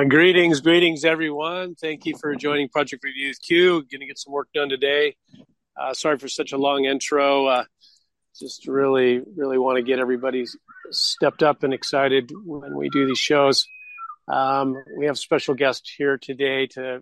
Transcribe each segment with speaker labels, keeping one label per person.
Speaker 1: Greetings, everyone. Thank you for joining Project Review with Q. Going to get some work done today. Sorry for such a long intro. Just really want to get everybody stepped up and excited when we do these shows. We have a special guest here today to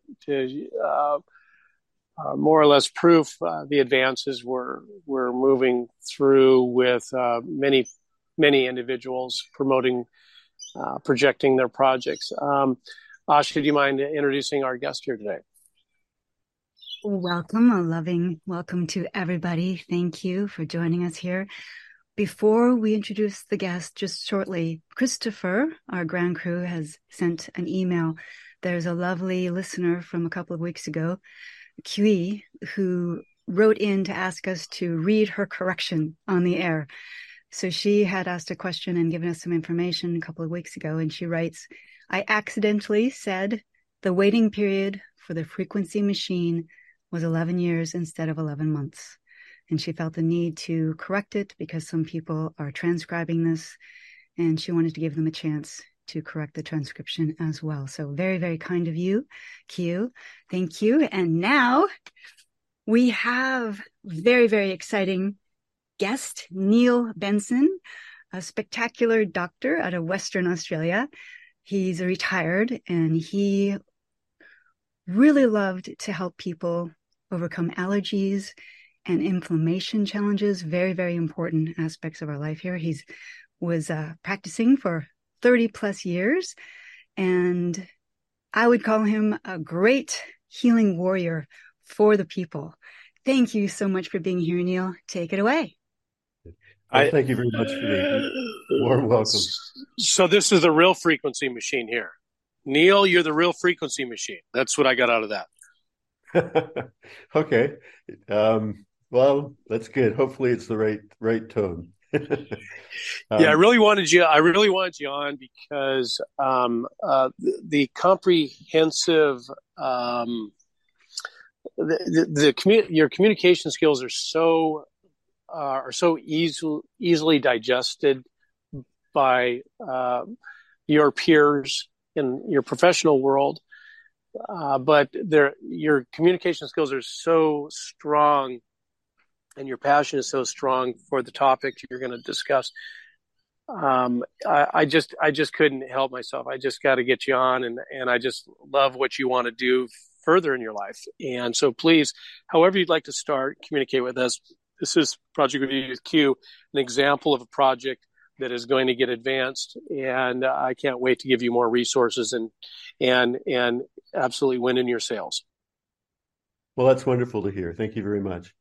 Speaker 1: more or less proof the advances we're moving through with many individuals projecting their projects. Asha, do you mind introducing our guest here today?
Speaker 2: Welcome, a loving welcome to everybody. Thank you for joining us here. Before we introduce the guest, just shortly, Christopher, our ground crew, has sent an email. There's a lovely listener from a couple of weeks ago, Kui, who wrote in to ask us to read her correction on the air. So she had asked a question and given us some information a couple of weeks ago, and she writes, I accidentally said the waiting period for the frequency machine was 11 years instead of 11 months. And she felt the need to correct it because some people are transcribing this, and she wanted to give them a chance to correct the transcription as well. So very, very kind of you, Q. Thank you. And now we have very, very exciting guest, Neil Benson, a spectacular doctor out of Western Australia. He's retired and he really loved to help people overcome allergies and inflammation challenges, very, very important aspects of our life here. He was practicing for 30 plus years, and I would call him a great healing warrior for the people. Thank you so much for being here, Neil. Take it away.
Speaker 3: Thank you very much for the warm welcome.
Speaker 1: So this is the real frequency machine here. Neil, you're the real frequency machine. That's what I got out of that.
Speaker 3: Okay. Well, that's good. Hopefully it's the right tone.
Speaker 1: Yeah, I really wanted you on because the comprehensive your communication skills are so easily digested by your peers in your professional world, but your communication skills are so strong, and your passion is so strong for the topic you're going to discuss. I just couldn't help myself. I just got to get you on, and I just love what you want to do further in your life. And so please, however you'd like to start, communicate with us. This is Project Review with Q, an example of a project that is going to get advanced, and I can't wait to give you more resources and absolutely win in your sales.
Speaker 3: Well, that's wonderful to hear. Thank you very much.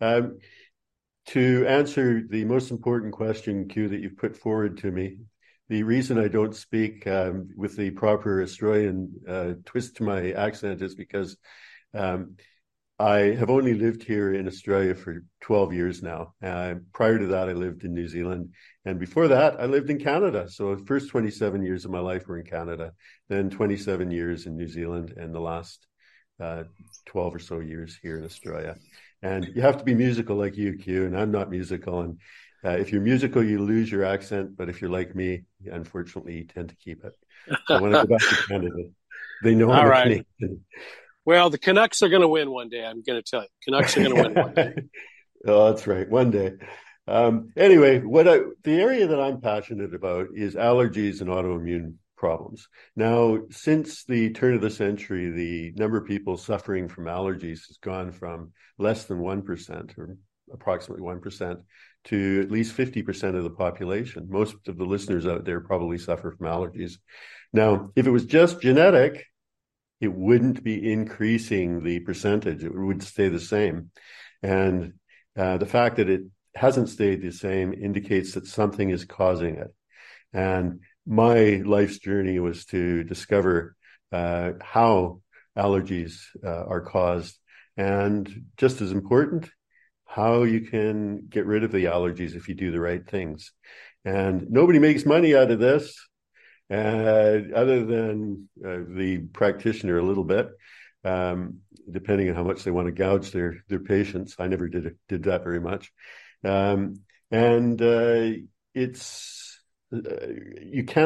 Speaker 3: To answer the most important question, Q, that you've put forward to me, the reason I don't speak with the proper Australian twist to my accent is because I have only lived here in Australia for 12 years now. Prior to that, I lived in New Zealand. And before that, I lived in Canada. So the first 27 years of my life were in Canada, then 27 years in New Zealand, and the last 12 or so years here in Australia. And you have to be musical like you, Q, and I'm not musical. And if you're musical, you lose your accent. But if you're like me, unfortunately, you tend to keep it. So when I go back to Canada, they know I'm a Canadian.
Speaker 1: Well, the Canucks are going to win one day. I'm going to tell you. Canucks are going to win one day.
Speaker 3: Oh, that's right. One day. Anyway, the area that I'm passionate about is allergies and autoimmune problems. Now, since the turn of the century, the number of people suffering from allergies has gone from less than 1% or approximately 1% to at least 50% of the population. Most of the listeners out there probably suffer from allergies. Now, if it was just genetic, it wouldn't be increasing the percentage. It would stay the same. And the fact that it hasn't stayed the same indicates that something is causing it. And my life's journey was to discover how allergies are caused. And just as important, how you can get rid of the allergies if you do the right things. And nobody makes money out of this. Other than the practitioner a little bit, depending on how much they want to gouge their patients. I never did that very much. It's you cannot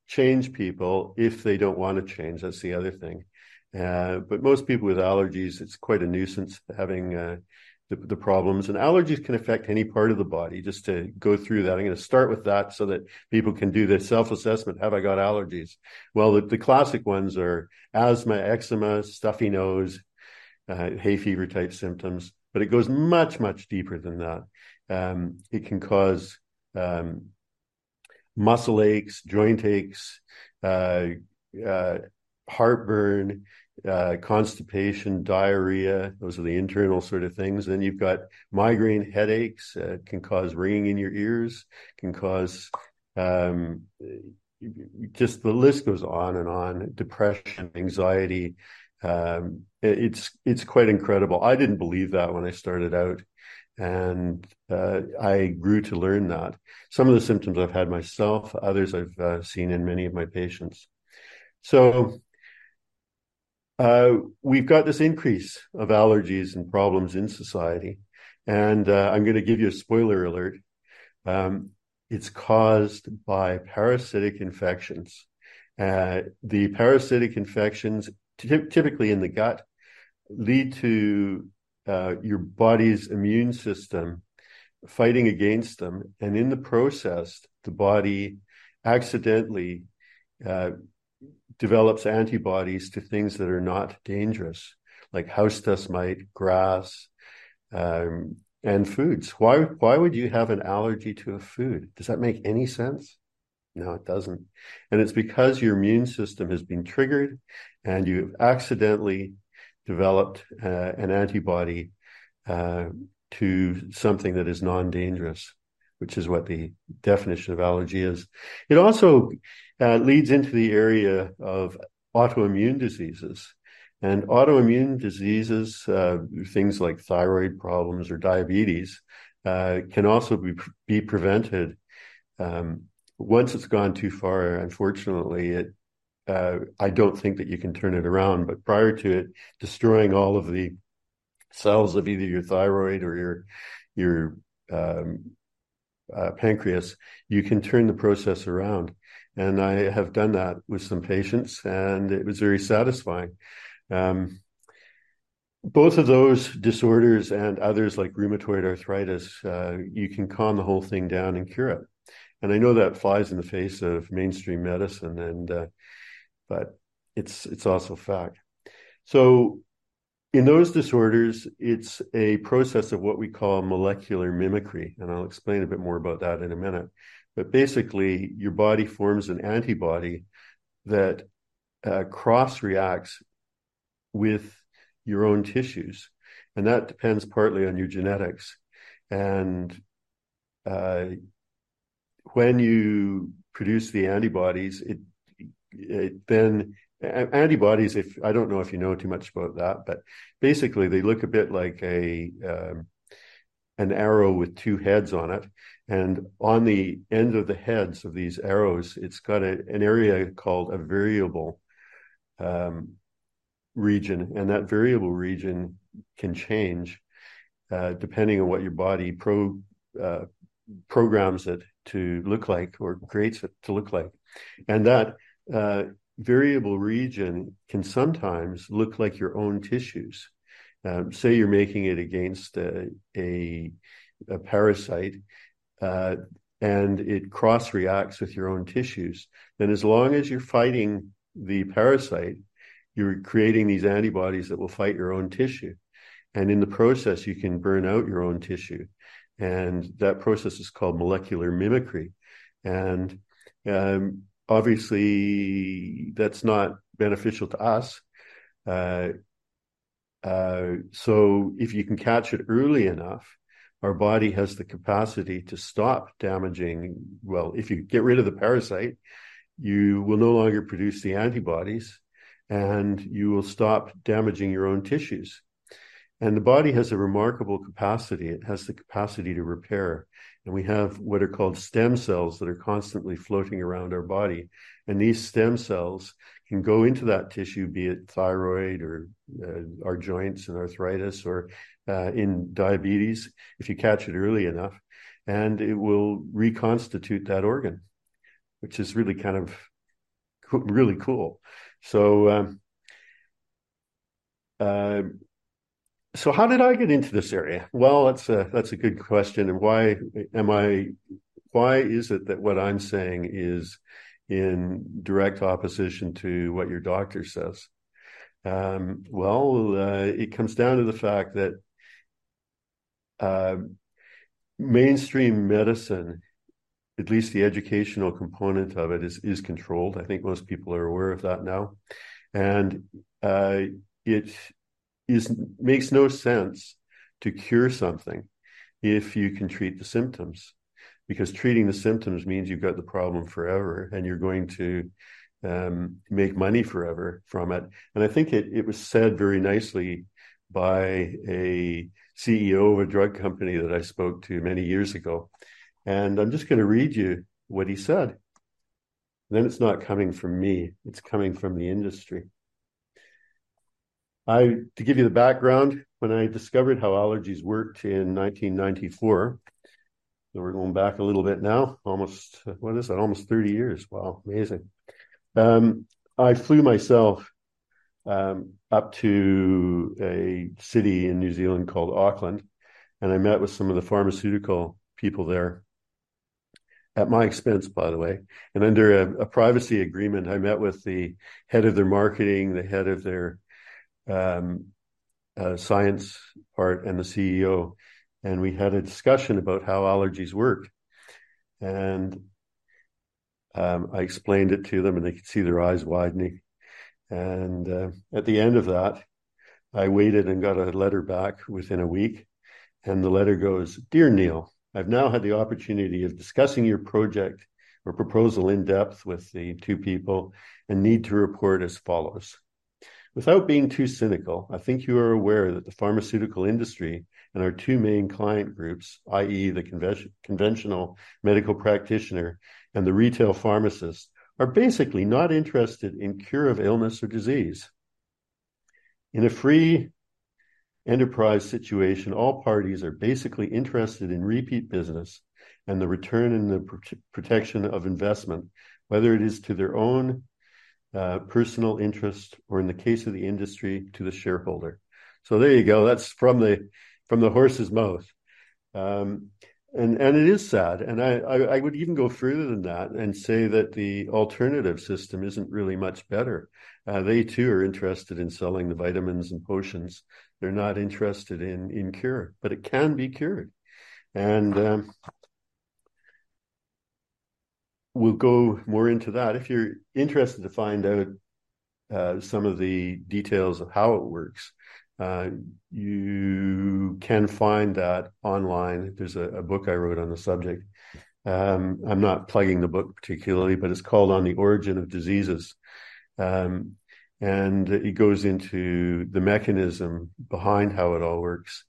Speaker 3: change people if they don't want to change. That's the other thing. But most people with allergies, it's quite a nuisance having the problems. And allergies can affect any part of the body. Just to go through that, I'm going to start with that so that people can do the self-assessment. Have I got allergies? Well, the classic ones are asthma, eczema, stuffy nose, hay fever type symptoms. But it goes much, much deeper than that. It can cause muscle aches, joint aches, heartburn, constipation, diarrhea. Those are the internal sort of things. Then you've got migraine headaches, can cause ringing in your ears, can cause just the list goes on and on. Depression, anxiety. It's quite incredible. I didn't believe that when I started out, and I grew to learn that. Some of the symptoms I've had myself, others I've seen in many of my patients. So we've got this increase of allergies and problems in society, and I'm going to give you a spoiler alert. It's caused by parasitic infections. The parasitic infections, typically in the gut, lead to your body's immune system fighting against them. And in the process, the body accidentally develops antibodies to things that are not dangerous, like house dust mite, grass, and foods. Why would you have an allergy to a food? Does that make any sense? No, it doesn't. And it's because your immune system has been triggered and you've accidentally developed an antibody to something that is non-dangerous, which is what the definition of allergy is. It also leads into the area of autoimmune diseases. And autoimmune diseases, things like thyroid problems or diabetes, can also be prevented. Once it's gone too far, unfortunately, I don't think that you can turn it around. But prior to it destroying all of the cells of either your thyroid or your pancreas, you can turn the process around. And I have done that with some patients, and it was very satisfying. Both of those disorders and others like rheumatoid arthritis, you can calm the whole thing down and cure it. And I know that flies in the face of mainstream medicine, but it's also fact. So in those disorders, it's a process of what we call molecular mimicry, and I'll explain a bit more about that in a minute. But basically, your body forms an antibody that cross-reacts with your own tissues, and that depends partly on your genetics. And when you produce the antibodies, antibodies, if I don't know if you know too much about that, but basically they look a bit like an arrow with two heads on it. And on the end of the heads of these arrows, it's got an area called a variable region. And that variable region can change depending on what your body programs it to look like or creates it to look like. And that variable region can sometimes look like your own tissues. Say you're making it against a parasite, and it cross-reacts with your own tissues. Then as long as you're fighting the parasite, you're creating these antibodies that will fight your own tissue. And in the process, you can burn out your own tissue. And that process is called molecular mimicry. And obviously, that's not beneficial to us. So if you can catch it early enough, our body has the capacity to stop damaging. Well, if you get rid of the parasite, you will no longer produce the antibodies and you will stop damaging your own tissues. And the body has a remarkable capacity. It has the capacity to repair. And we have what are called stem cells that are constantly floating around our body. And these stem cells can go into that tissue, be it thyroid or our joints and arthritis or in diabetes, if you catch it early enough, and it will reconstitute that organ, which is really kind of really cool. So, so how did I get into this area? Well, that's a good question. And why is it that what I'm saying is in direct opposition to what your doctor says? It comes down to the fact that mainstream medicine, at least the educational component of it, is controlled. I think most people are aware of that now. And it makes no sense to cure something if you can treat the symptoms, because treating the symptoms means you've got the problem forever and you're going to make money forever from it. And I think it was said very nicely by a CEO of a drug company that I spoke to many years ago. And I'm just going to read you what he said. Then it's not coming from me, it's coming from the industry. To give you the background, when I discovered how allergies worked in 1994, so we're going back a little bit now, almost 30 years. Wow, amazing. I flew myself up to a city in New Zealand called Auckland, and I met with some of the pharmaceutical people there, at my expense, by the way. And under a privacy agreement, I met with the head of their marketing, the head of their science part, and the CEO. And we had a discussion about how allergies worked. And I explained it to them, and they could see their eyes widening. And at the end of that, I waited and got a letter back within a week. And the letter goes, "Dear Neil, I've now had the opportunity of discussing your project or proposal in depth with the two people and need to report as follows. Without being too cynical, I think you are aware that the pharmaceutical industry and our two main client groups, i.e. the conventional medical practitioner and the retail pharmacist, are basically not interested in cure of illness or disease. In a free enterprise situation, all parties are basically interested in repeat business and the return and the protection of investment, whether it is to their own personal interest or, in the case of the industry, to the shareholder." So there you go. That's from the horse's mouth. And it is sad. And I would even go further than that and say that the alternative system isn't really much better. They too are interested in selling the vitamins and potions. They're not interested in cure, but it can be cured. And we'll go more into that. If you're interested to find out some of the details of how it works, you can find that online. There's a book I wrote on the subject. I'm not plugging the book particularly, but it's called On the Origin of Diseases. And it goes into the mechanism behind how it all works.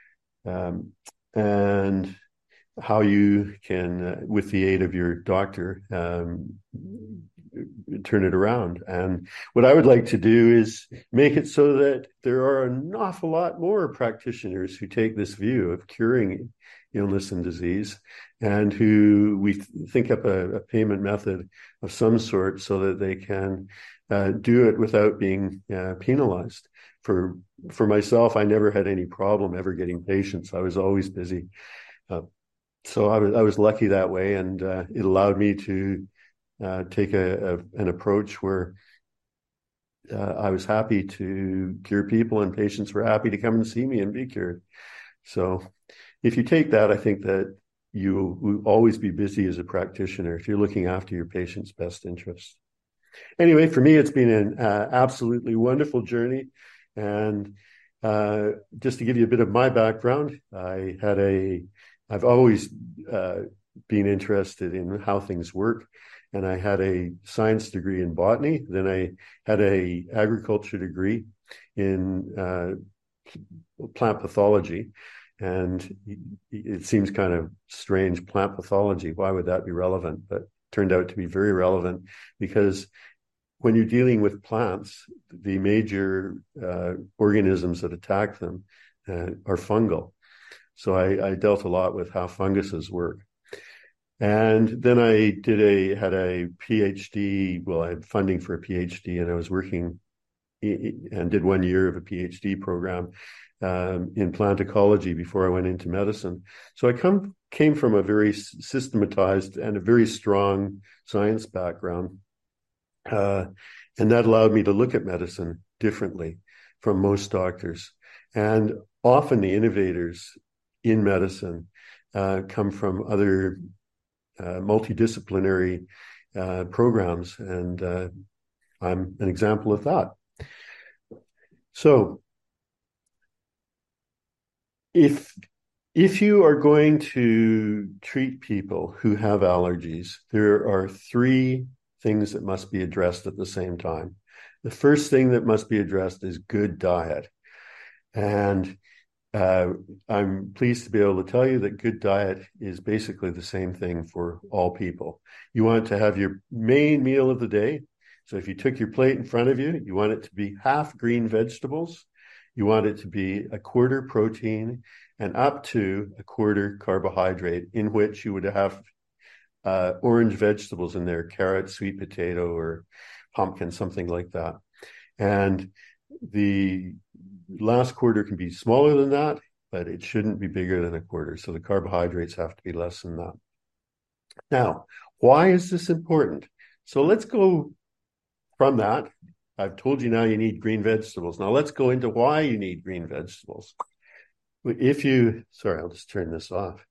Speaker 3: And how you can, with the aid of your doctor, turn it around. And what I would like to do is make it so that there are an awful lot more practitioners who take this view of curing illness and disease, and who we think up a payment method of some sort so that they can do it without being penalized. For myself, I never had any problem ever getting patients. I was always busy. So I was lucky that way, and it allowed me to take an approach where I was happy to cure people, and patients were happy to come and see me and be cured. So if you take that, I think that you will always be busy as a practitioner if you're looking after your patient's best interests. Anyway, for me, it's been an absolutely wonderful journey. And just to give you a bit of my background, I've always been interested in how things work. And I had a science degree in botany. Then I had a agriculture degree in plant pathology. And it seems kind of strange, plant pathology. Why would that be relevant? But it turned out to be very relevant, because when you're dealing with plants, the major organisms that attack them are fungal. So I dealt a lot with how funguses work. And then I had a PhD. Well, I had funding for a PhD, and I was working and did 1 year of a PhD program in plant ecology before I went into medicine. So I came from a very systematized and a very strong science background. And that allowed me to look at medicine differently from most doctors. And often the innovators in medicine come from other multidisciplinary programs. And I'm an example of that. So if you are going to treat people who have allergies, there are 3 things that must be addressed at the same time. The first thing that must be addressed is good diet. And I'm pleased to be able to tell you that good diet is basically the same thing for all people. You want to have your main meal of the day. So if you took your plate in front of you, you want it to be half green vegetables. You want it to be a quarter protein and up to a quarter carbohydrate, in which you would have orange vegetables in there, carrot, sweet potato, or pumpkin, something like that. And the last quarter can be smaller than that, but it shouldn't be bigger than a quarter. So the carbohydrates have to be less than that. Now, why is this important? So let's go from that. I've told you now you need green vegetables. Now let's go into why you need green vegetables. Sorry, I'll just turn this off.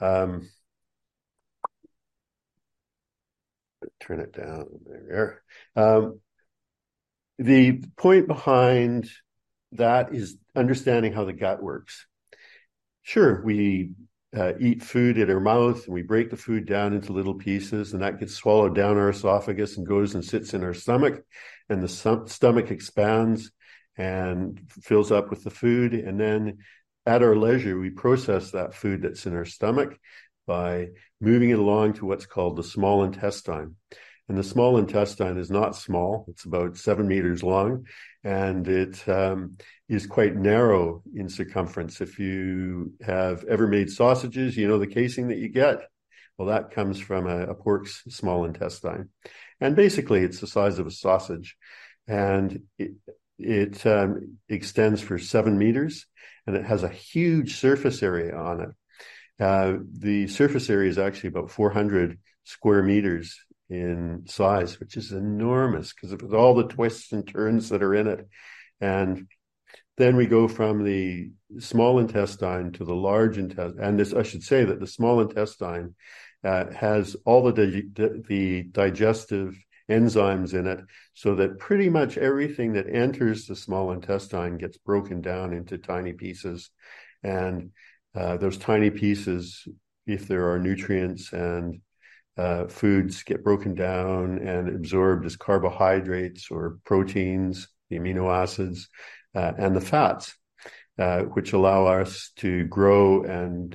Speaker 3: Turn it down. There we are. The point behind that is understanding how the gut works. Sure, we eat food in our mouth and we break the food down into little pieces, and that gets swallowed down our esophagus and goes and sits in our stomach, and the stomach expands and fills up with the food. And then at our leisure, we process that food that's in our stomach by moving it along to what's called the small intestine. And the small intestine is not small. It's about 7 meters long, and it is quite narrow in circumference. If you have ever made sausages, you know the casing that you get. Well, that comes from a pork's small intestine. And basically, it's the size of a sausage. And it extends for 7 meters, and it has a huge surface area on it. The surface area is actually about 400 square meters in size, which is enormous because of all the twists and turns that are in it. And then we go from the small intestine to the large intestine. And I should say that the small intestine has all the digestive enzymes in it, so that pretty much everything that enters the small intestine gets broken down into tiny pieces. And those tiny pieces, if there are nutrients and foods, get broken down and absorbed as carbohydrates or proteins, the amino acids, and the fats, which allow us to grow and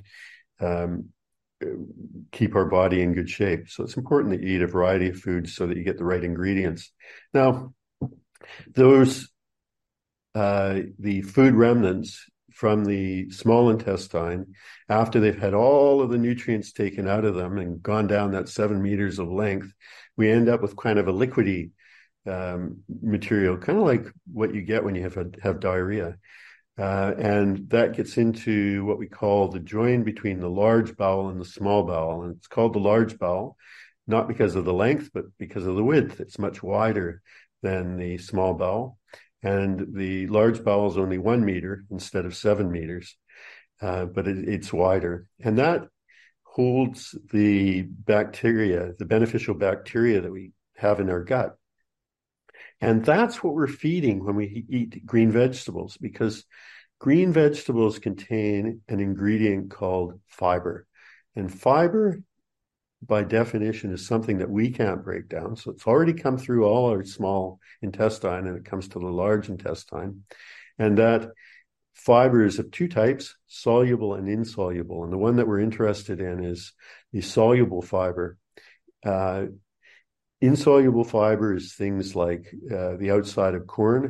Speaker 3: keep our body in good shape. So it's important that you eat a variety of foods so that you get the right ingredients. Now, the food remnants from the small intestine, after they've had all of the nutrients taken out of them and gone down that 7 meters of length, we end up with kind of a liquidy material, kind of like what you get when you have diarrhea. And that gets into what we call the join between the large bowel and the small bowel. And it's called the large bowel, not because of the length, but because of the width. It's much wider than the small bowel. And the large bowel is only 1 meter instead of 7 meters, but it's wider. And that holds the bacteria, the beneficial bacteria that we have in our gut. And that's what we're feeding when we eat green vegetables, because green vegetables contain an ingredient called fiber. And fiber, by definition, is something that we can't break down. So it's already come through all our small intestine, and it comes to the large intestine. And that fiber is of 2 types, soluble and insoluble. And the one that we're interested in is the soluble fiber. Insoluble fiber is things like the outside of corn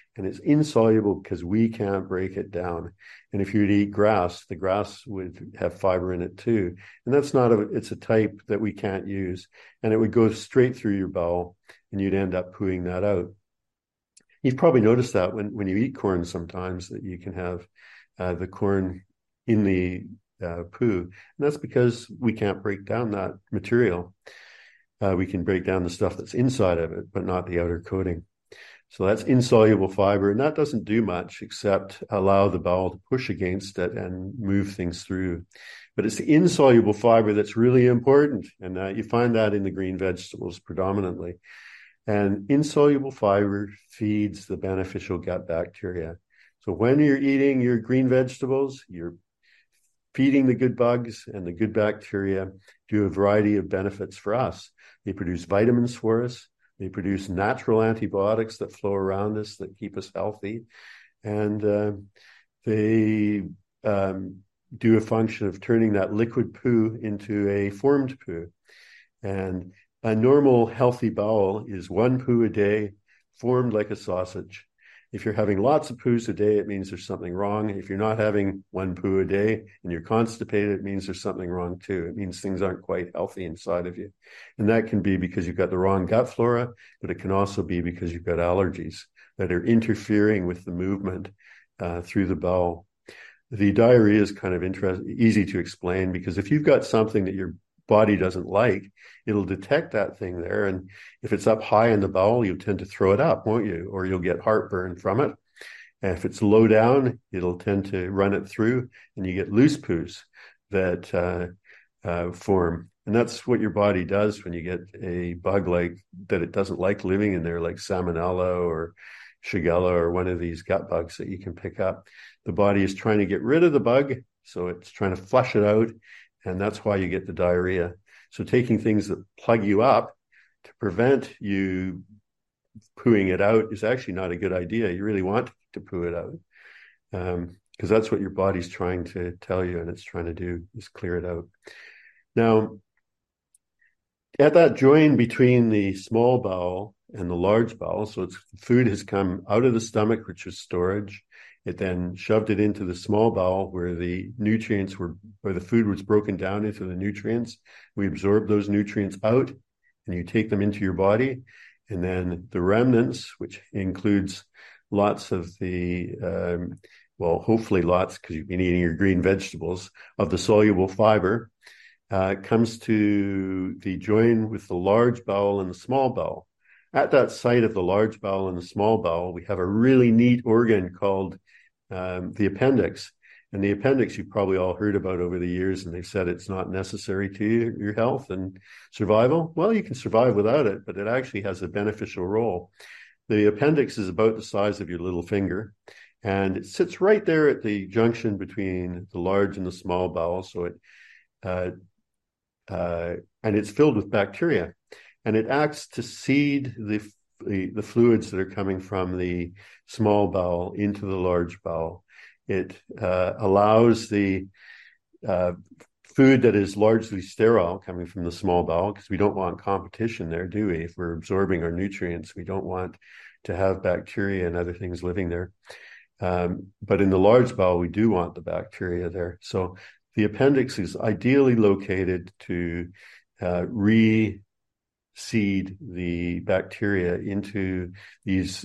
Speaker 3: and it's insoluble because we can't break it down. And if you were to eat grass, the grass would have fiber in it too. And that's not it's a type that we can't use. And it would go straight through your bowel and you'd end up pooing that out. You've probably noticed that when you eat corn sometimes that you can have the corn in the poo. And that's because we can't break down that material. We can break down the stuff that's inside of it, but not the outer coating. So that's insoluble fiber, and that doesn't do much except allow the bowel to push against it and move things through. But it's the insoluble fiber that's really important, and you find that in the green vegetables predominantly. And insoluble fiber feeds the beneficial gut bacteria. So when you're eating your green vegetables, you're feeding the good bugs, and the good bacteria do a variety of benefits for us. They produce vitamins for us. They produce natural antibiotics that flow around us that keep us healthy. And they do a function of turning that liquid poo into a formed poo. And a normal healthy bowel is 1 poo a day, formed like a sausage. If you're having lots of poos a day, it means there's something wrong. If you're not having 1 poo a day and you're constipated, it means there's something wrong too. It means things aren't quite healthy inside of you. And that can be because you've got the wrong gut flora, but it can also be because you've got allergies that are interfering with the movement through the bowel. The diarrhea is kind of easy to explain because if you've got something that your body doesn't like, it'll detect that thing there. And if it's up high in the bowel, you'll tend to throw it up, won't you? Or you'll get heartburn from it. And if it's low down, it'll tend to run it through and you get loose poos that form. And that's what your body does when you get a bug like that it doesn't like living in there, like Salmonella or Shigella or one of these gut bugs that you can pick up. The body is trying to get rid of the bug, so it's trying to flush it out. And that's why you get the diarrhea. So taking things that plug you up to prevent you pooing it out is actually not a good idea. You really want to poo it out because that's what your body's trying to tell you, and it's trying to do is clear it out. Now, at that join between the small bowel and the large bowel, so food has come out of the stomach, which is storage. It then shoved it into the small bowel where the nutrients were, where the food was broken down into the nutrients. We absorb those nutrients out and you take them into your body. And then the remnants, which includes lots of the, hopefully lots because you've been eating your green vegetables of the soluble fiber, comes to the join with the large bowel and the small bowel. At that site of the large bowel and the small bowel, we have a really neat organ called the appendix. And the appendix you've probably all heard about over the years, and they've said it's not necessary to your health and survival. Well, you can survive without it, but it actually has a beneficial role. The appendix is about the size of your little finger, and it sits right there at the junction between the large and the small bowel. So and it's filled with bacteria. And it acts to seed the fluids that are coming from the small bowel into the large bowel. It allows the food that is largely sterile coming from the small bowel, because we don't want competition there, do we? If we're absorbing our nutrients, we don't want to have bacteria and other things living there. But in the large bowel, we do want the bacteria there. So the appendix is ideally located to seed the bacteria into these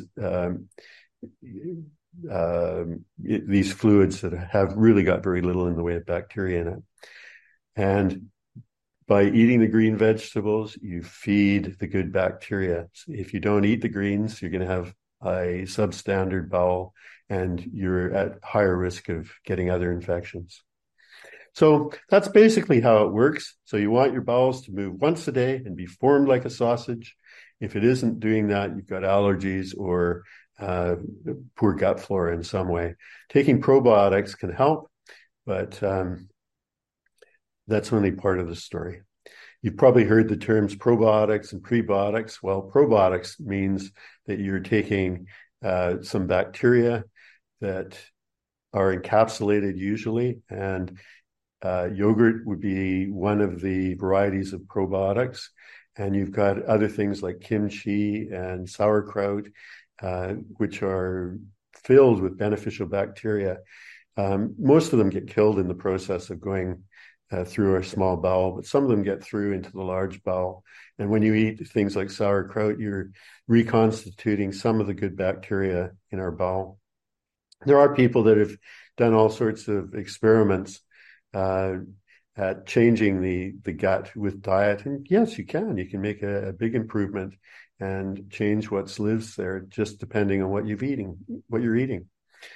Speaker 3: fluids that have really got very little in the way of bacteria in it. And by eating the green vegetables, you feed the good bacteria. If you don't eat the greens, you're going to have a substandard bowel and you're at higher risk of getting other infections. So that's basically how it works. So you want your bowels to move once a day and be formed like a sausage. If it isn't doing that, you've got allergies or poor gut flora in some way. Taking probiotics can help, but that's only part of the story. You've probably heard the terms probiotics and prebiotics. Well, probiotics means that you're taking some bacteria that are encapsulated usually, and yogurt would be one of the varieties of probiotics. And you've got other things like kimchi and sauerkraut which are filled with beneficial bacteria. Most of them get killed in the process of going through our small bowel, but some of them get through into the large bowel. And when you eat things like sauerkraut, you're reconstituting some of the good bacteria in our bowel. There are people that have done all sorts of experiments at changing the gut with diet. And yes, you can. You can make a big improvement and change what lives there, just depending on what you're eating.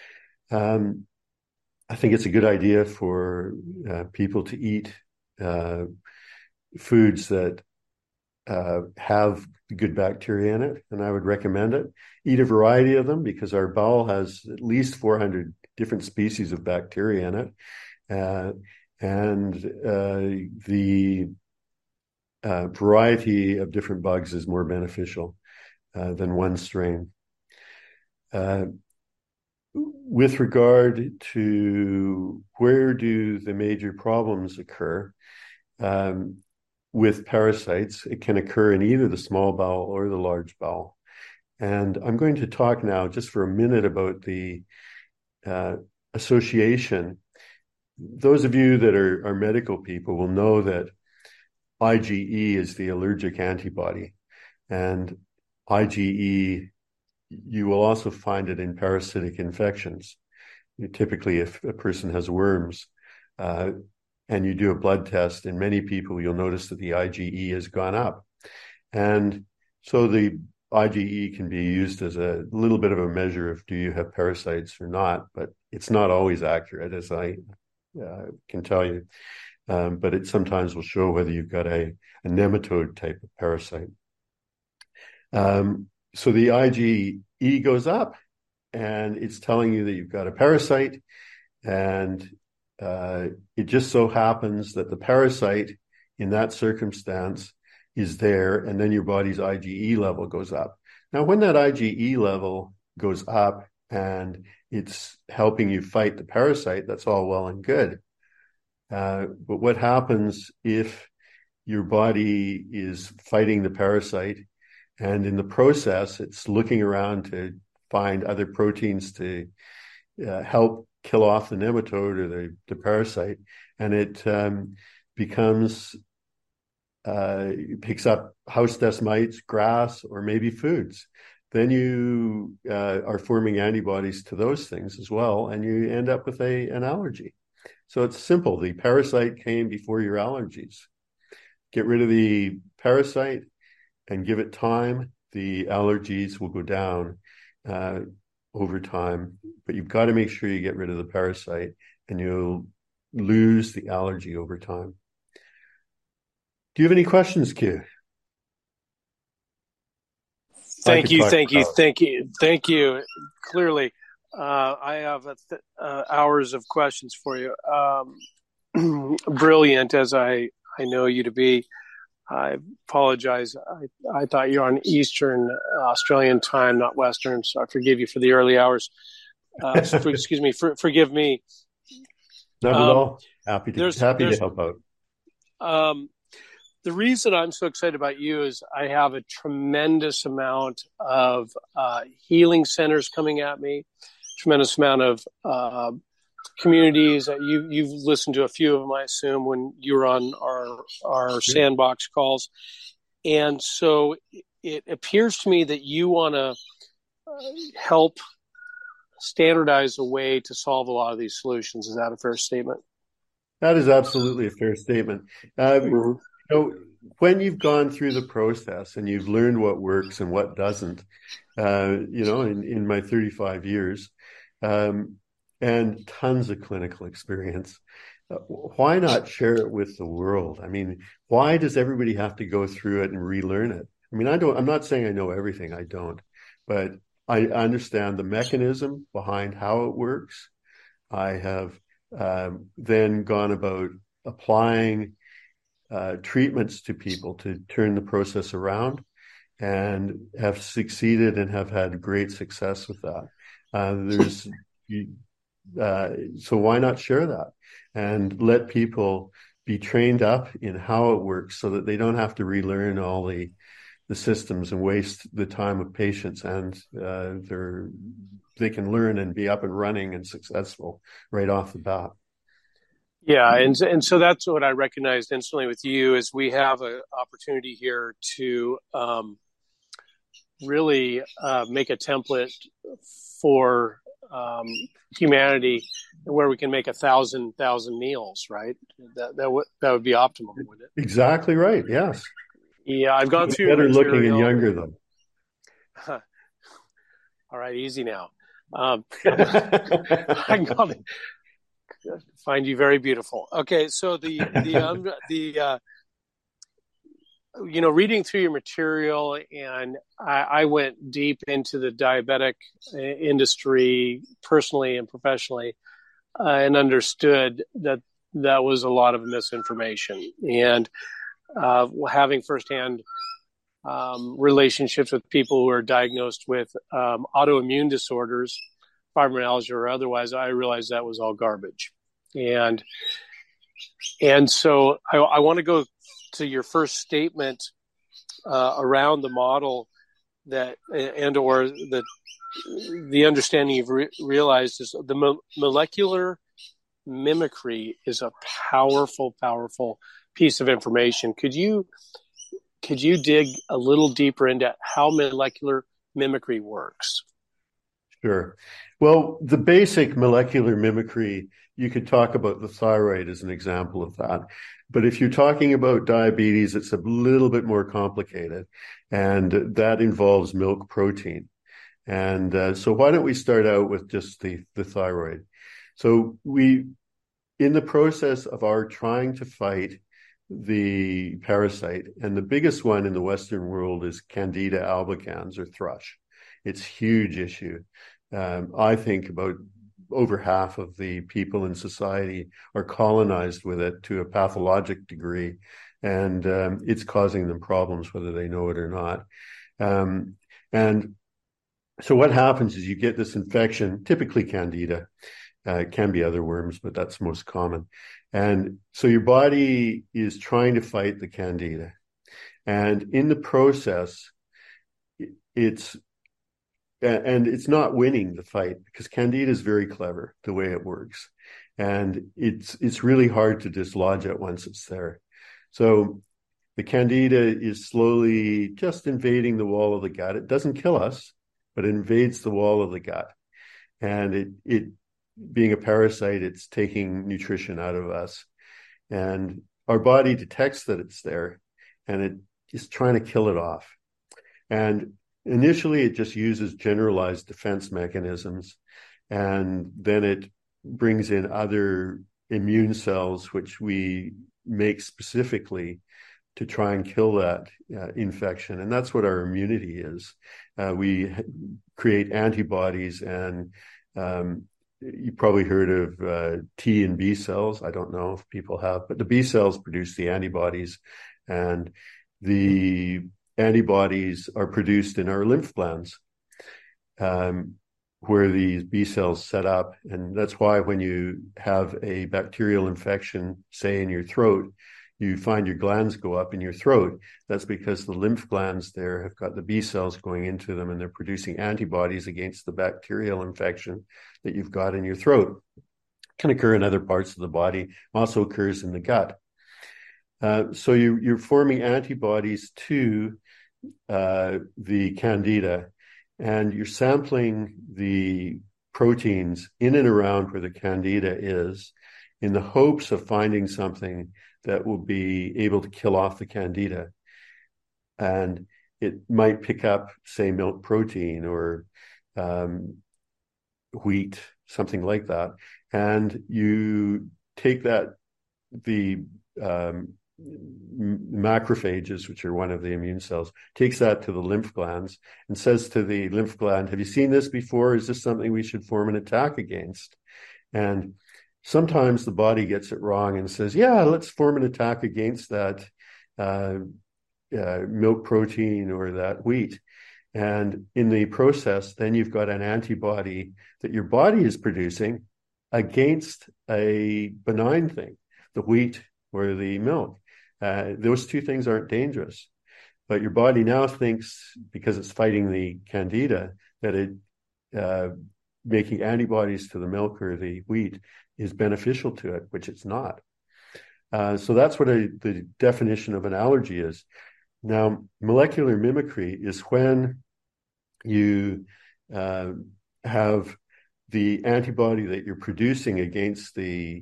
Speaker 3: I think it's a good idea for people to eat foods that have good bacteria in it, and I would recommend it. Eat a variety of them because our bowel has at least 400 different species of bacteria in it, and the variety of different bugs is more beneficial than one strain. With regard to where do the major problems occur with parasites, it can occur in either the small bowel or the large bowel. And I'm going to talk now just for a minute about the association. Those of you that are medical people will know that IgE is the allergic antibody, and IgE, you will also find it in parasitic infections. Typically, if a person has worms and you do a blood test, in many people, you'll notice that the IgE has gone up. And so the IgE can be used as a little bit of a measure of do you have parasites or not, but it's not always accurate, as I can tell you. But it sometimes will show whether you've got a nematode type of parasite. So the IgE goes up, and it's telling you that you've got a parasite, and it just so happens that the parasite in that circumstance is there, and then your body's IgE level goes up. Now, when that IgE level goes up and it's helping you fight the parasite, that's all well and good. But what happens if your body is fighting the parasite, and in the process, it's looking around to find other proteins to help kill off the nematode or the parasite, and it picks up house dust mites, grass, or maybe foods. Then you are forming antibodies to those things as well, and you end up with an allergy. So it's simple. The parasite came before your allergies. Get rid of the parasite and give it time. The allergies will go down over time, but you've got to make sure you get rid of the parasite, and you'll lose the allergy over time. Do you have any questions, Q?
Speaker 1: Thank you. Clearly, I have hours of questions for you. Brilliant, as I know you to be. I apologize. I thought you were on Eastern Australian time, not Western, so I forgive you for the early hours. Excuse me. Forgive me.
Speaker 3: Not at all. Happy to help out.
Speaker 1: The reason I'm so excited about you is I have a tremendous amount of healing centers coming at me, tremendous amount of communities. You've listened to a few of them, I assume, when you were on our sandbox calls. And so it appears to me that you want to help standardize a way to solve a lot of these solutions. Is that a fair statement?
Speaker 3: That is absolutely a fair statement. When you've gone through the process and you've learned what works and what doesn't, in my 35 years, and tons of clinical experience, why not share it with the world? I mean, why does everybody have to go through it and relearn it? I mean, I'm not saying I know everything, I don't, but I understand the mechanism behind how it works. I have then gone about applying treatments to people to turn the process around, and have succeeded and have had great success with that. So why not share that and let people be trained up in how it works so that they don't have to relearn all the the systems and waste the time of patients, and they can learn and be up and running and successful right off the bat.
Speaker 1: Yeah, and so that's what I recognized instantly with you is we have an opportunity here to really make a template for humanity where we can make 1,000 meals, right? That would be optimal, wouldn't it?
Speaker 3: Exactly right. Yes.
Speaker 1: Yeah, I've gone through
Speaker 3: better
Speaker 1: material.
Speaker 3: Looking and younger though.
Speaker 1: All right, easy now. I find you very beautiful. Okay, so reading through your material, and I went deep into the diabetic industry personally and professionally, and understood that was a lot of misinformation. And having firsthand relationships with people who are diagnosed with autoimmune disorders, fibromyalgia or otherwise, I realized that was all garbage. And so I want to go to your first statement around the model that or the understanding you've realized is the molecular mimicry is a powerful piece of information. Could you dig a little deeper into how molecular mimicry works?
Speaker 3: Sure. Well, the basic molecular mimicry, you could talk about the thyroid as an example of that. But if you're talking about diabetes, it's a little bit more complicated, and that involves milk protein. And so why don't we start out with just the thyroid? So in the process of our trying to fight the parasite, and the biggest one in the Western world is Candida albicans, or thrush. It's a huge issue. I think about over half of the people in society are colonized with it to a pathologic degree, and it's causing them problems whether they know it or not. And so what happens is you get this infection, typically Candida. It can be other worms, but that's most common. And so your body is trying to fight the Candida. And in the process, it's not winning the fight, because Candida is very clever the way it works. And it's really hard to dislodge it once it's there. So the Candida is slowly just invading the wall of the gut. It doesn't kill us, but it invades the wall of the gut. And it being a parasite, it's taking nutrition out of us. And our body detects that it's there, and it is trying to kill it off. And initially, it just uses generalized defense mechanisms, and then it brings in other immune cells, which we make specifically to try and kill that infection. And that's what our immunity is. We create antibodies, and you probably heard of T and B cells. I don't know if people have, but the B cells produce the antibodies, and the antibodies are produced in our lymph glands, where these B cells set up. And that's why when you have a bacterial infection, say in your throat, you find your glands go up in your throat. That's because the lymph glands there have got the B cells going into them, and they're producing antibodies against the bacterial infection that you've got in your throat. It can occur in other parts of the body, also occurs in the gut. So you're forming antibodies to the Candida, and you're sampling the proteins in and around where the Candida is in the hopes of finding something that will be able to kill off the Candida. And it might pick up, say, milk protein or wheat, something like that. And you take that, the macrophages, which are one of the immune cells, takes that to the lymph glands and says to the lymph gland, have you seen this before? Is this something we should form an attack against? And sometimes the body gets it wrong and says, yeah, let's form an attack against that milk protein or that wheat. And in the process, then you've got an antibody that your body is producing against a benign thing, the wheat or the milk. Those two things aren't dangerous. But your body now thinks, because it's fighting the candida, that it making antibodies to the milk or the wheat is beneficial to it, which it's not. So that's what the definition of an allergy is. Now, molecular mimicry is when you have the antibody that you're producing against the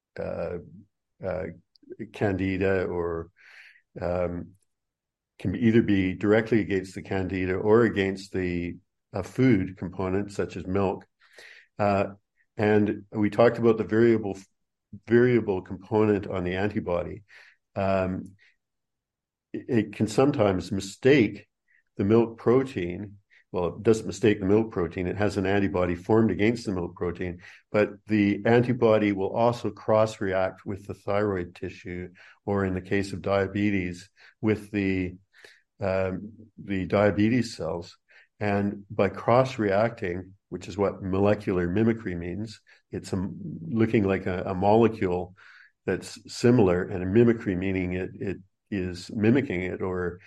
Speaker 3: candida, or can either be directly against the candida or against the food component, such as milk. And we talked about the variable component on the antibody. It can sometimes mistake the milk protein. Well, it doesn't mistake the milk protein. It has an antibody formed against the milk protein, but the antibody will also cross-react with the thyroid tissue, or in the case of diabetes, with the diabetes cells. And by cross-reacting, which is what molecular mimicry means, it's looking like a molecule that's similar, and a mimicry meaning it is mimicking it, or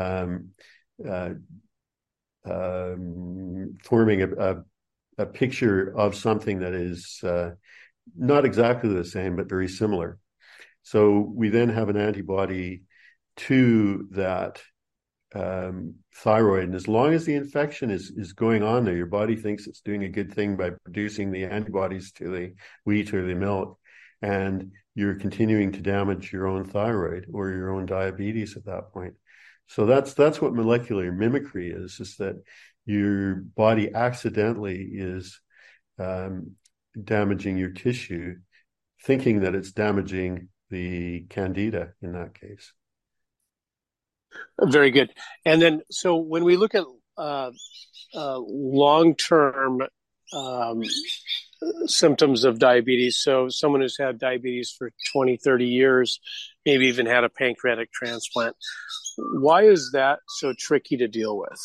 Speaker 3: forming a picture of something that is not exactly the same, but very similar. So we then have an antibody to that thyroid, and as long as the infection is going on there, your body thinks it's doing a good thing by producing the antibodies to the wheat or the milk, and you're continuing to damage your own thyroid or your own diabetes at that point. So that's what molecular mimicry is that your body accidentally is damaging your tissue, thinking that it's damaging the candida in that case.
Speaker 1: Very good. And then, so when we look at long-term symptoms of diabetes, so someone who's had diabetes for 20, 30 years, maybe even had a pancreatic transplant, why is that so tricky to deal with?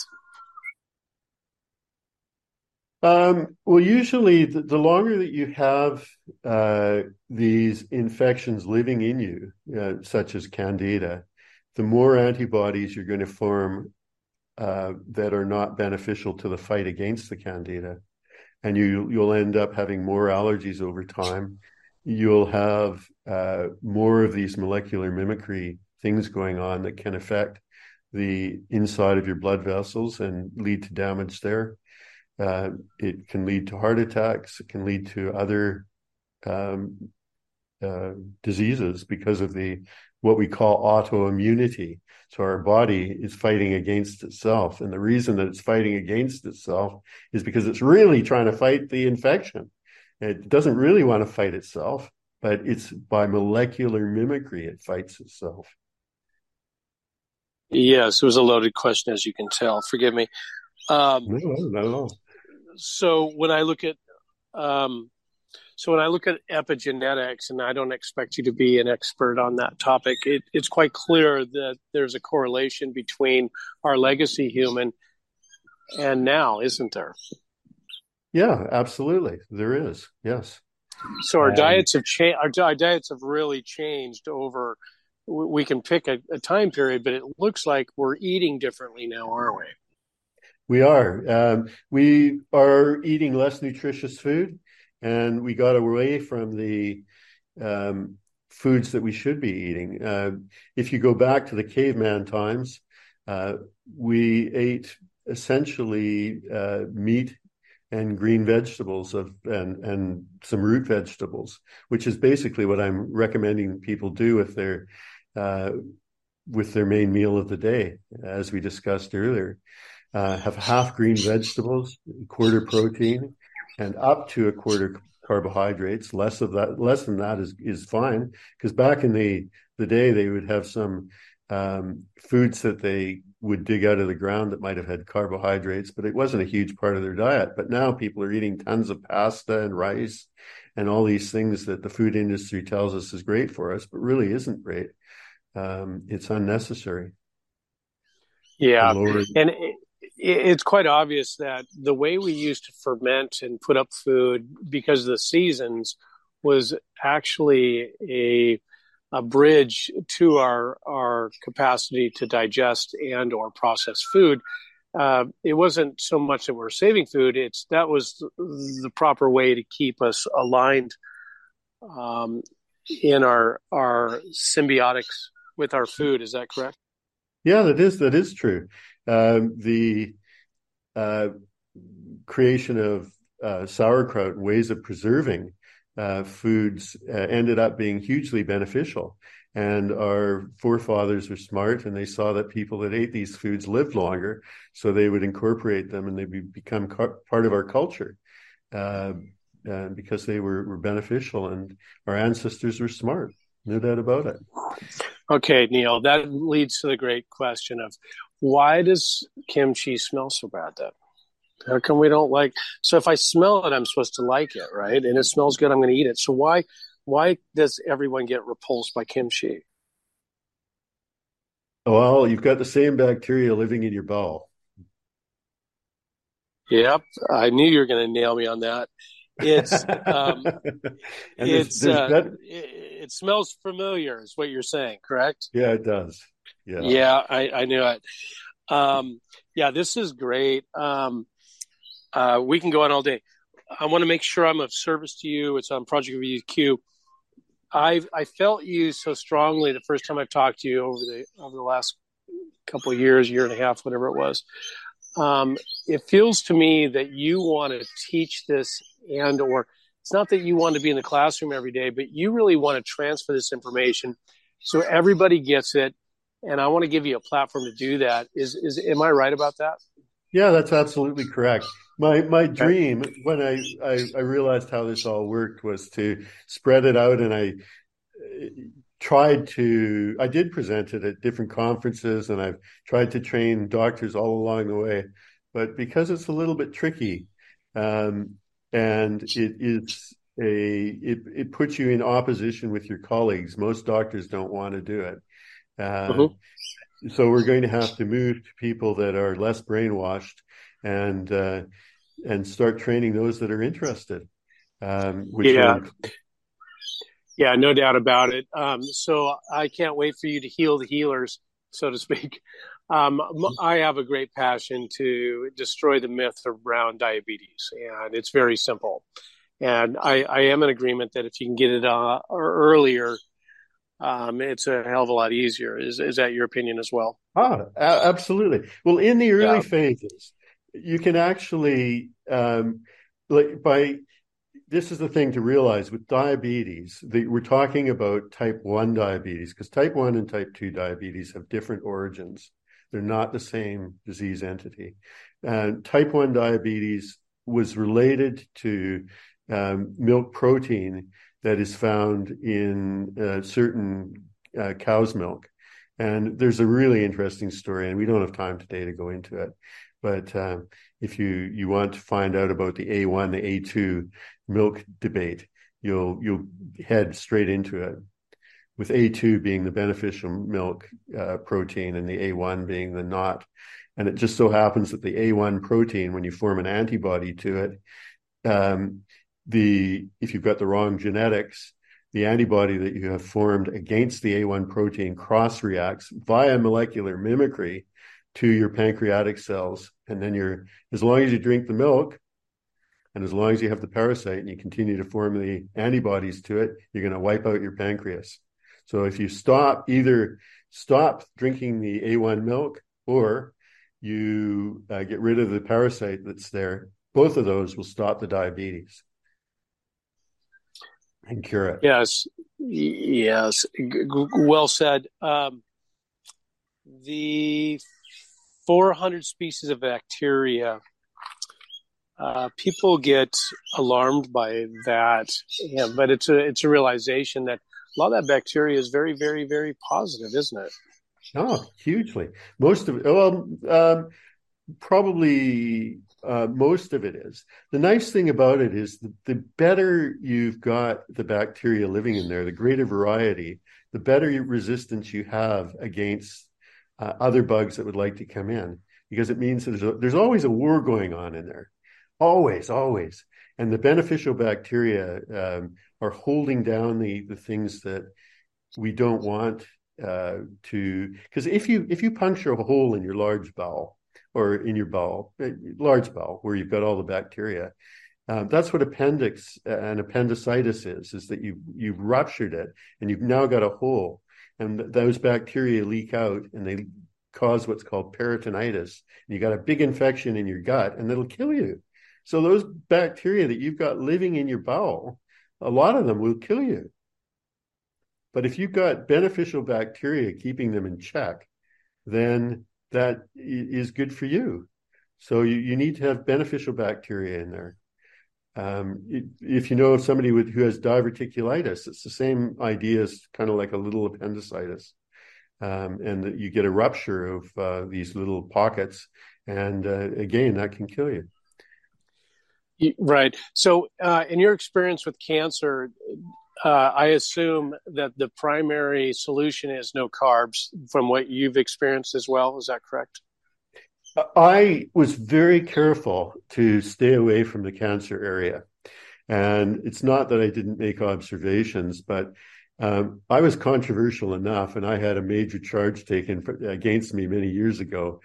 Speaker 3: Well, usually the longer that you have these infections living in you, such as candida, the more antibodies you're going to form that are not beneficial to the fight against the candida. And you'll end up having more allergies over time. You'll have more of these molecular mimicry things going on that can affect the inside of your blood vessels and lead to damage there. It can lead to heart attacks. It can lead to other diseases because of what we call autoimmunity. So our body is fighting against itself. And the reason that it's fighting against itself is because it's really trying to fight the infection. It doesn't really want to fight itself, but it's by molecular mimicry it fights itself.
Speaker 1: Yes, it was a loaded question, as you can tell. Forgive me.
Speaker 3: No, not at all.
Speaker 1: So when I look at epigenetics, and I don't expect you to be an expert on that topic, it's quite clear that there's a correlation between our legacy human and now, isn't there?
Speaker 3: Yeah, absolutely. There is. Yes.
Speaker 1: So our diets have changed. Our diets have really changed over. We can pick a time period, but it looks like we're eating differently now, aren't we?
Speaker 3: We are. We are eating less nutritious food, and we got away from the foods that we should be eating. If you go back to the caveman times, we ate essentially meat and green vegetables and some root vegetables, which is basically what I'm recommending people do with their main meal of the day, as we discussed earlier. Have half green vegetables, a quarter protein, and up to a quarter carbohydrates. Less than that is fine, because back in the day they would have some foods that they would dig out of the ground that might have had carbohydrates, but it wasn't a huge part of their diet. But now people are eating tons of pasta and rice and all these things that the food industry tells us is great for us, but really isn't great. It's unnecessary.
Speaker 1: Yeah, and it's quite obvious that the way we used to ferment and put up food because of the seasons was actually a bridge to our capacity to digest and or process food. It wasn't so much that we're saving food; that was the proper way to keep us aligned in our symbiotics with our food. Is that correct?
Speaker 3: Yeah, that is true. The creation of sauerkraut and ways of preserving foods ended up being hugely beneficial. And our forefathers were smart, and they saw that people that ate these foods lived longer, so they would incorporate them and they become part of our culture because they were beneficial, and our ancestors were smart, no doubt about it.
Speaker 1: Okay, Neil, that leads to the great question of why does kimchi smell so bad then? How come we don't like? So if I smell it, I'm supposed to like it, right? And it smells good, I'm going to eat it. So why does everyone get repulsed by kimchi?
Speaker 3: Well, you've got the same bacteria living in your bowel.
Speaker 1: Yep, I knew you were going to nail me on that. It's it smells familiar, is what you're saying, correct?
Speaker 3: Yeah, it does.
Speaker 1: Yeah, I knew it. Yeah, this is great. We can go on all day. I want to make sure I'm of service to you. It's on Project Review Q. I felt you so strongly the first time I talked to you over the last couple of years, year and a half, whatever it was. It feels to me that you want to teach this, or it's not that you want to be in the classroom every day, but you really want to transfer this information so everybody gets it. And I want to give you a platform to do that. Am I right about that?
Speaker 3: Yeah, that's absolutely correct. My dream when I realized how this all worked was to spread it out, and I did present it at different conferences, and I've tried to train doctors all along the way, but because it's a little bit tricky, and it puts you in opposition with your colleagues. Most doctors don't want to do it. So we're going to have to move to people that are less brainwashed and start training those that are interested.
Speaker 1: Yeah, no doubt about it. So I can't wait for you to heal the healers, so to speak. I have a great passion to destroy the myth around diabetes, and it's very simple. And I am in agreement that if you can get it earlier, it's a hell of a lot easier. Is that your opinion as well?
Speaker 3: Absolutely. Well, in the early phases, you can actually this is the thing to realize with diabetes. We're talking about type 1 diabetes, because type 1 and type 2 diabetes have different origins. They're not the same disease entity. Type 1 diabetes was related to milk protein that is found in certain cow's milk. And there's a really interesting story, and we don't have time today to go into it. But if you want to find out about the A1, the A2 milk debate, you'll head straight into it, with A2 being the beneficial milk protein and the A1 being the not. And it just so happens that the A1 protein, when you form an antibody to it, if you've got the wrong genetics, the antibody that you have formed against the A1 protein cross-reacts via molecular mimicry to your pancreatic cells. And then as long as you drink the milk, and as long as you have the parasite and you continue to form the antibodies to it, you're going to wipe out your pancreas. So if you either stop drinking the A1 milk, or you get rid of the parasite that's there, both of those will stop the diabetes and cure it.
Speaker 1: Yes. Well said. The 400 species of bacteria, people get alarmed by that, but it's a realization that a lot of that bacteria is very, very, very positive, isn't it?
Speaker 3: Oh, hugely. Most of it, probably most of it is. The nice thing about it is the better you've got the bacteria living in there, the greater variety, the better resistance you have against other bugs that would like to come in, because it means that there's always a war going on in there. Always. And the beneficial bacteria are holding down the things that we don't want because if you puncture a hole in your large bowel or in your large bowel where you've got all the bacteria, that's what appendicitis is that you've ruptured it and you've now got a hole, and those bacteria leak out and they cause what's called peritonitis. And you got a big infection in your gut and it'll kill you. So those bacteria that you've got living in your bowel, a lot of them will kill you. But if you've got beneficial bacteria keeping them in check, then that is good for you. So you need to have beneficial bacteria in there. If you know of somebody who has diverticulitis, it's the same idea as kind of like a little appendicitis. And that you get a rupture of these little pockets. And again, that can kill you.
Speaker 1: Right. So in your experience with cancer, I assume that the primary solution is no carbs from what you've experienced as well. Is that correct?
Speaker 3: I was very careful to stay away from the cancer area. And it's not that I didn't make observations, but I was controversial enough, and I had a major charge taken against me many years ago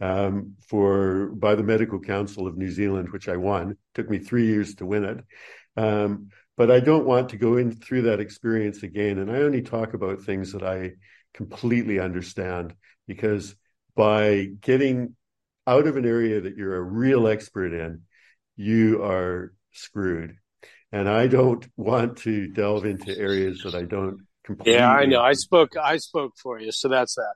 Speaker 3: by the Medical Council of New Zealand, which I won. It took me 3 years to win it. But I don't want to go through that experience again. And I only talk about things that I completely understand, because by getting out of an area that you're a real expert in, you are screwed. And I don't want to delve into areas that I don't completely.
Speaker 1: Yeah, I know. I spoke for you, so that's that.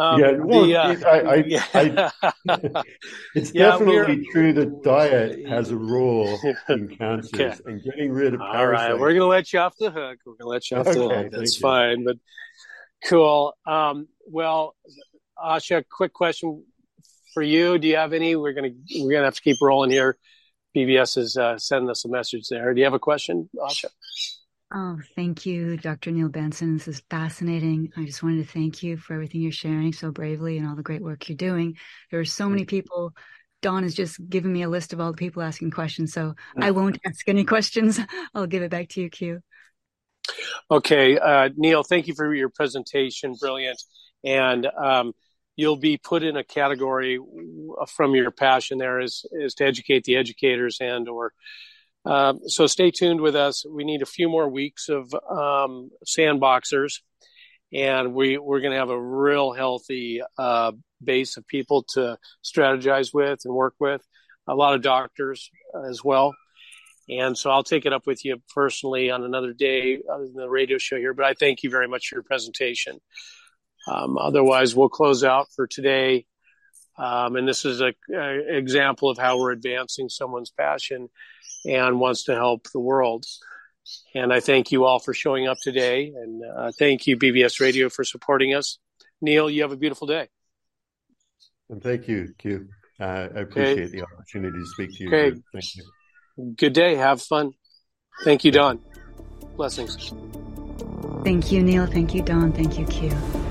Speaker 3: It's definitely true that diet has a role in cancers and getting rid of parasites.
Speaker 1: All right, we're going to let you off the hook. That's fine, but cool. Well, Asha, quick question for you. Do you have any? We're gonna have to keep rolling here. BBS is sending us a message there. Do you have a question, Asha?
Speaker 2: Oh, thank you, Dr. Neil Benson. This is fascinating. I just wanted to thank you for everything you're sharing so bravely and all the great work you're doing. There are so many people. Dawn has just given me a list of all the people asking questions, so I won't ask any questions. I'll give it back to you, Q.
Speaker 1: Okay, Neil, thank you for your presentation. Brilliant. And you'll be put in a category from your passion there is to educate the educators so stay tuned with us. We need a few more weeks of sandboxers, and we're going to have a real healthy base of people to strategize with and work with, a lot of doctors as well. And so I'll take it up with you personally on another day on the radio show here, but I thank you very much for your presentation. Otherwise, we'll close out for today. And this is an example of how we're advancing someone's passion and wants to help the world. And I thank you all for showing up today. And thank you, BBS Radio, for supporting us. Neil, you have a beautiful day.
Speaker 3: And thank you, Q. I appreciate the opportunity to speak to you.
Speaker 1: Okay.
Speaker 3: Thank you.
Speaker 1: Good day. Have fun. Thank you, Dawn. Blessings.
Speaker 2: Thank you, Neil. Thank you, Dawn. Thank you, Q.